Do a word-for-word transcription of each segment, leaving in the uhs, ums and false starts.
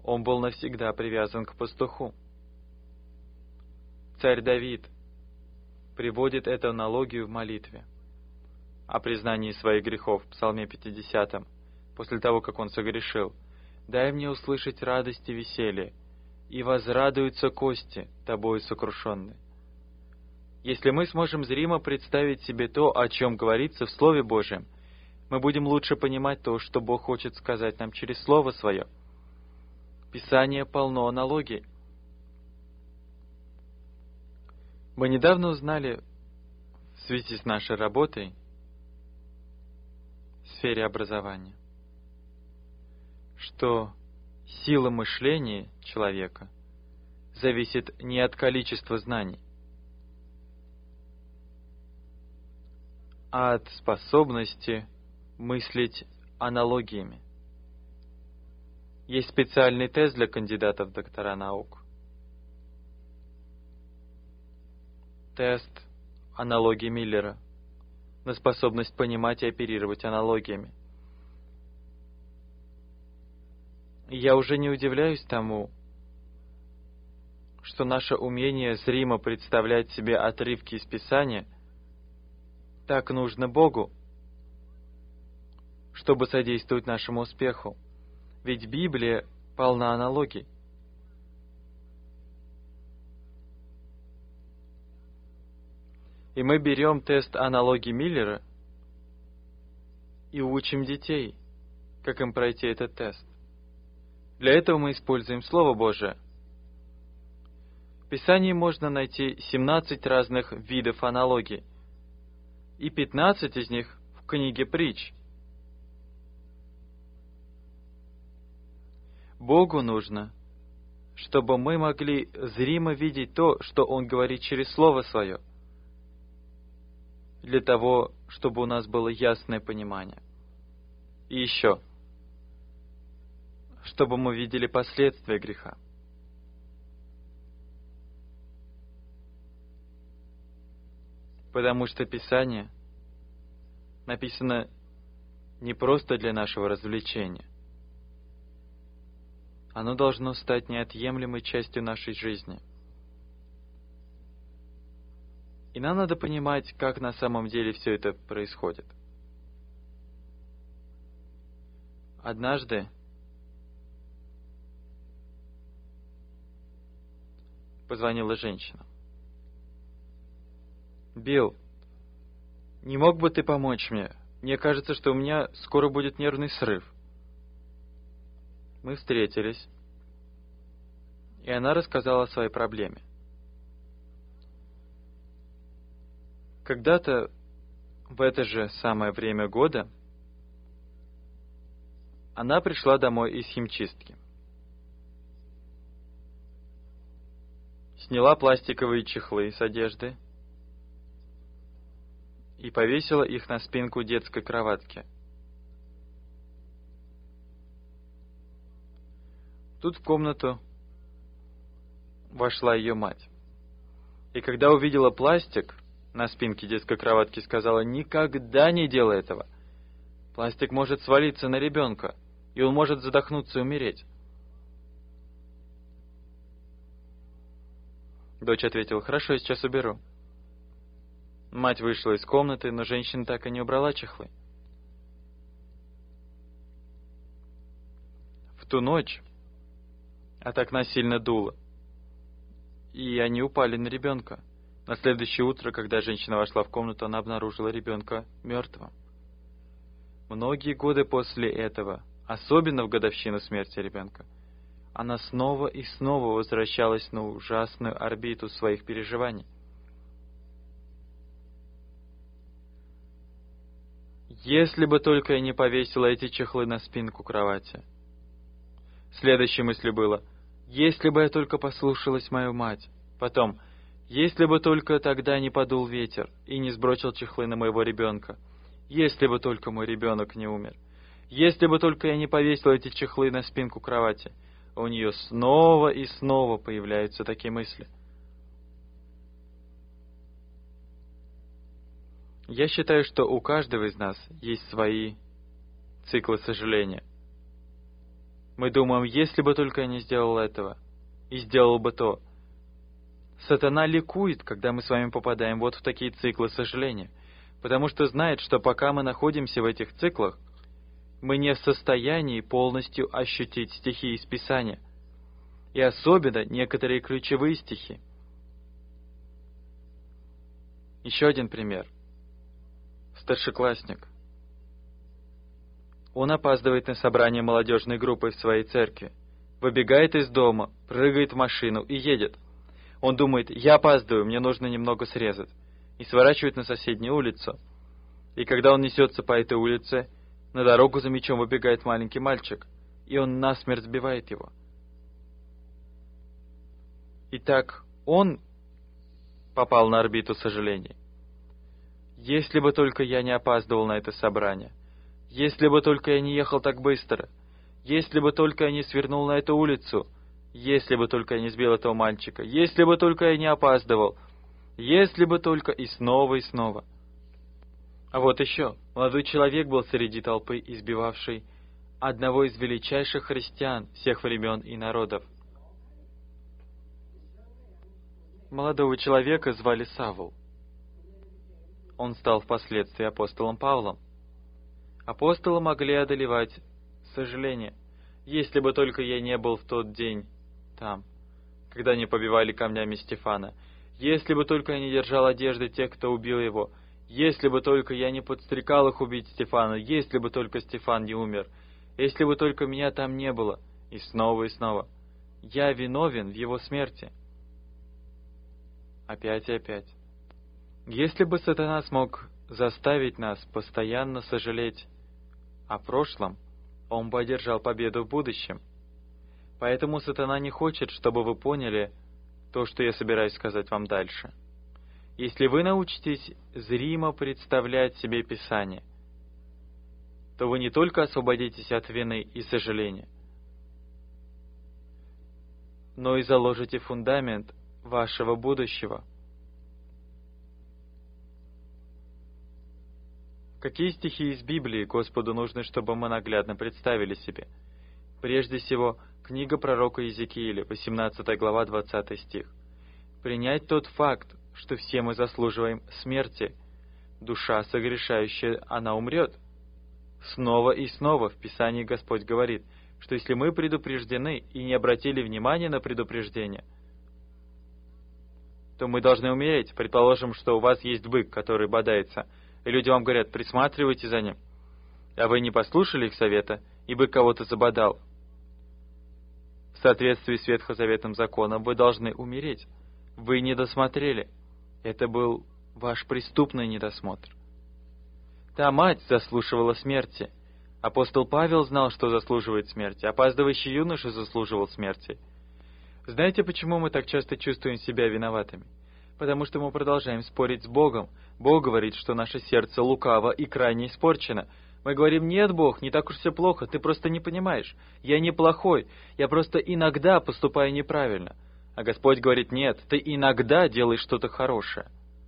он был навсегда привязан к пастуху. Царь Давид приводит эту аналогию в молитве о признании своих грехов в Псалме пятидесятом, после того, как он согрешил. «Дай мне услышать радость и веселье, и возрадуются кости, тобою сокрушенные». Если мы сможем зримо представить себе то, о чем говорится в Слове Божьем, мы будем лучше понимать то, что Бог хочет сказать нам через Слово Свое. Писание полно аналогий. Мы недавно узнали в связи с нашей работой в сфере образования, что сила мышления человека зависит не от количества знаний, а от способности мыслить аналогиями. Есть специальный тест для кандидатов в доктора наук. Тест аналогии Миллера на способность понимать и оперировать аналогиями. И я уже не удивляюсь тому, что наше умение зримо представлять себе отрывки из Писания так нужно Богу, чтобы содействовать нашему успеху. Ведь Библия полна аналогий. И мы берем тест аналогии Миллера и учим детей, как им пройти этот тест. Для этого мы используем Слово Божие. В Писании можно найти семнадцать разных видов аналогий, и пятнадцать из них в книге Притч. Богу нужно, чтобы мы могли зримо видеть то, что Он говорит через Слово Свое, для того, чтобы у нас было ясное понимание. И еще, чтобы мы видели последствия греха. Потому что Писание написано не просто для нашего развлечения. Оно должно стать неотъемлемой частью нашей жизни. И нам надо понимать, как на самом деле все это происходит. Однажды позвонила женщина. «Билл, не мог бы ты помочь мне? Мне кажется, что у меня скоро будет нервный срыв». Мы встретились, и она рассказала о своей проблеме. Когда-то в это же самое время года она пришла домой из химчистки. Сняла пластиковые чехлы с одежды и повесила их на спинку детской кроватки. Тут в комнату вошла ее мать. И когда увидела пластик на спинке детской кроватки, сказала: «Никогда не делай этого. Пластик может свалиться на ребенка, и он может задохнуться и умереть». Дочь ответила: «Хорошо, я сейчас уберу». Мать вышла из комнаты, но женщина так и не убрала чехлы. В ту ночь от окна сильно дуло, и они упали на ребенка. На следующее утро, когда женщина вошла в комнату, она обнаружила ребенка мертвым. Многие годы после этого, особенно в годовщину смерти ребенка, она снова и снова возвращалась на ужасную орбиту своих переживаний. Если бы только я не повесила эти чехлы на спинку кровати. Следующей мыслью было: если бы я только послушалась мою мать. Потом: если бы только тогда не подул ветер и не сбросил чехлы на моего ребенка. Если бы только мой ребенок не умер. Если бы только я не повесила эти чехлы на спинку кровати. У нее снова и снова появляются такие мысли. Я считаю, что у каждого из нас есть свои циклы сожаления. Мы думаем, если бы только я не сделал этого, и сделал бы то. Сатана ликует, когда мы с вами попадаем вот в такие циклы сожаления, потому что знает, что пока мы находимся в этих циклах, мы не в состоянии полностью ощутить стихи из Писания, и особенно некоторые ключевые стихи. Еще один пример. Старшеклассник. Он опаздывает на собрание молодежной группы в своей церкви, выбегает из дома, прыгает в машину и едет. Он думает: я опаздываю, мне нужно немного срезать, и сворачивает на соседнюю улицу. И когда он несется по этой улице, на дорогу за мячом выбегает маленький мальчик, и он насмерть сбивает его. Итак, он попал на орбиту сожалений. Если бы только я не опаздывал на это собрание, если бы только я не ехал так быстро, если бы только я не свернул на эту улицу, если бы только я не сбил этого мальчика, если бы только я не опаздывал, если бы только и снова и снова. А вот еще, молодой человек был среди толпы, избивавшей одного из величайших христиан всех времен и народов. Молодого человека звали Савл. Он стал впоследствии апостолом Павлом. Апостолы могли одолевать сожаление. Если бы только я не был в тот день там, когда они побивали камнями Стефана, если бы только я не держал одежды тех, кто убил его, если бы только я не подстрекал их убить Стефана, если бы только Стефан не умер, если бы только меня там не было, и снова и снова. Я виновен в его смерти. Опять и опять. Если бы сатана смог заставить нас постоянно сожалеть о прошлом, он бы одержал победу в будущем. Поэтому сатана не хочет, чтобы вы поняли то, что я собираюсь сказать вам дальше. Если вы научитесь зримо представлять себе Писание, то вы не только освободитесь от вины и сожаления, но и заложите фундамент вашего будущего. Какие стихи из Библии Господу нужно, чтобы мы наглядно представили себе? Прежде всего, книга пророка Иезекииля, восемнадцатая глава, двадцатый стих. Принять тот факт, что все мы заслуживаем смерти. Душа согрешающая, она умрет. Снова и снова в Писании Господь говорит, что если мы предупреждены и не обратили внимания на предупреждение, то мы должны умереть. Предположим, что у вас есть бык, который бодается, и люди вам говорят: присматривайте за ним. А вы не послушали их совета, и бык кого-то забодал. В соответствии с ветхозаветным законом вы должны умереть. Вы не досмотрели. Это был ваш преступный недосмотр. Та мать заслуживала смерти. Апостол Павел знал, что заслуживает смерти. Опаздывающий юноша заслуживал смерти. Знаете, почему мы так часто чувствуем себя виноватыми? Потому что мы продолжаем спорить с Богом. Бог говорит, что наше сердце лукаво и крайне испорчено. Мы говорим: нет, Бог, не так уж все плохо, ты просто не понимаешь. Я не плохой, я просто иногда поступаю неправильно. А Господь говорит: нет, ты иногда делаешь что-то хорошее.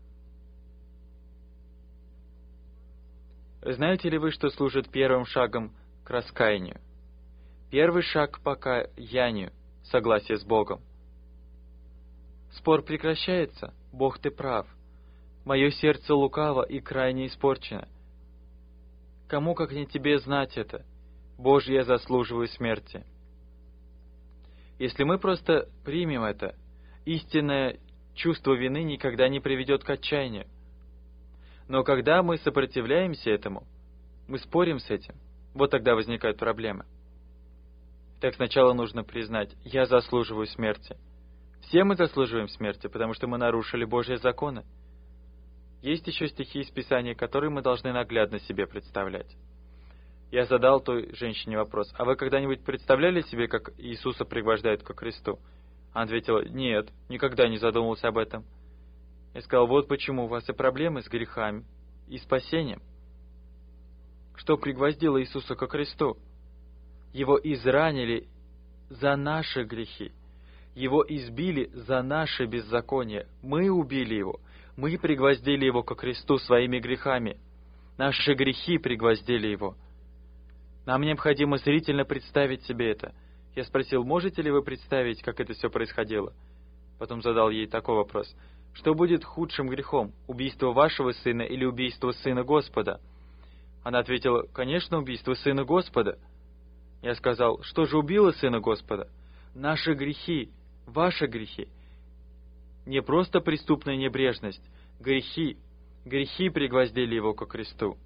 Знаете ли вы, что служит первым шагом к раскаянию? Первый шаг к покаянию — согласие с Богом. Спор прекращается. Бог, ты прав. Мое сердце лукаво и крайне испорчено. Кому, как не тебе, знать это? Боже, я заслуживаю смерти. Если мы просто примем это, истинное чувство вины никогда не приведет к отчаянию. Но когда мы сопротивляемся этому, мы спорим с этим, вот тогда возникают проблемы. Так сначала нужно признать: я заслуживаю смерти. Все мы заслуживаем смерти, потому что мы нарушили Божьи законы. Есть еще стихи из Писания, которые мы должны наглядно себе представлять. Я задал той женщине вопрос: а вы когда-нибудь представляли себе, как Иисуса пригвождают ко кресту? Она ответила: нет, никогда не задумывался об этом. Я сказал: вот почему у вас и проблемы с грехами и спасением. Что пригвоздило Иисуса ко кресту? Его изранили за наши грехи. Его избили за наше беззаконие. Мы убили его. Мы пригвоздили его ко кресту своими грехами. Наши грехи пригвоздили его. Нам необходимо зрительно представить себе это. Я спросил, можете ли вы представить, как это все происходило? Потом задал ей такой вопрос. Что будет худшим грехом, убийство вашего сына или убийство сына Господа? Она ответила, конечно, убийство сына Господа. Я сказал, что же убило сына Господа? Наши грехи, ваши грехи. Не просто преступная небрежность, грехи, грехи пригвоздили его ко кресту.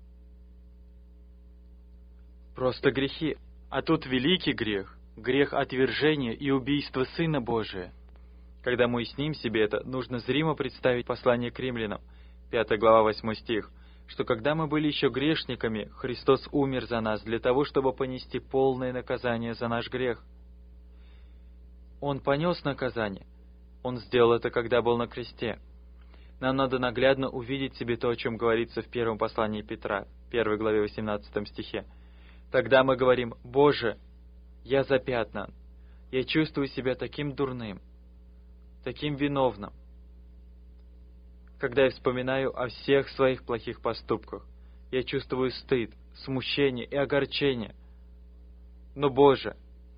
Просто грехи. А тут великий грех, грех отвержения и убийства Сына Божия. Когда мы уясним себе это, нужно зримо представить послание к римлянам, пятая глава, восьмой стих, что когда мы были еще грешниками, Христос умер за нас для того, чтобы понести полное наказание за наш грех. Он понес наказание. Он сделал это, когда был на кресте. Нам надо наглядно увидеть себе то, о чем говорится в первом послании Петра, первой главе, восемнадцатом стихе. Тогда мы говорим, «Боже, я запятнан, я чувствую себя таким дурным, таким виновным, когда я вспоминаю о всех своих плохих поступках. Я чувствую стыд, смущение и огорчение. Но, Боже,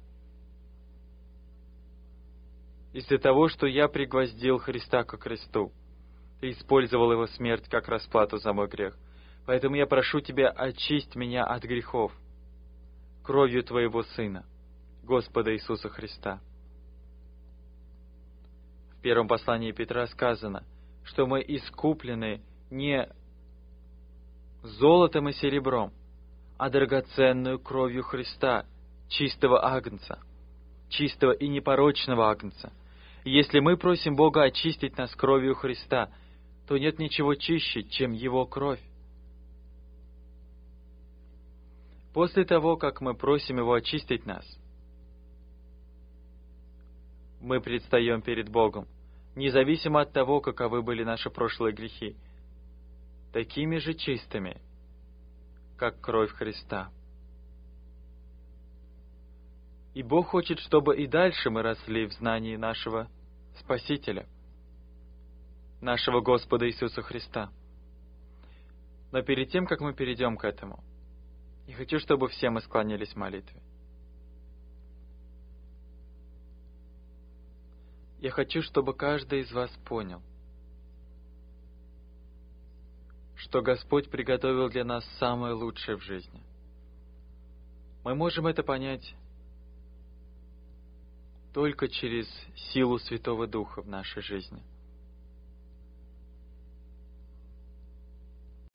из-за того, что я пригвоздил Христа ко кресту, Ты использовал Его смерть как расплату за мой грех. Поэтому я прошу Тебя, очисть меня от грехов кровью Твоего Сына, Господа Иисуса Христа». В первом послании Петра сказано, что мы искуплены не золотом и серебром, а драгоценную кровью Христа, чистого агнца, чистого и непорочного агнца. И если мы просим Бога очистить нас кровью Христа, то нет ничего чище, чем Его кровь. После того, как мы просим Его очистить нас, мы предстаем перед Богом, независимо от того, каковы были наши прошлые грехи, такими же чистыми, как кровь Христа. И Бог хочет, чтобы и дальше мы росли в знании нашего Спасителя, нашего Господа Иисуса Христа. Но перед тем, как мы перейдем к этому, я хочу, чтобы все мы склонились в молитве. Я хочу, чтобы каждый из вас понял, что Господь приготовил для нас самое лучшее в жизни. Мы можем это понять только через силу Святого Духа в нашей жизни.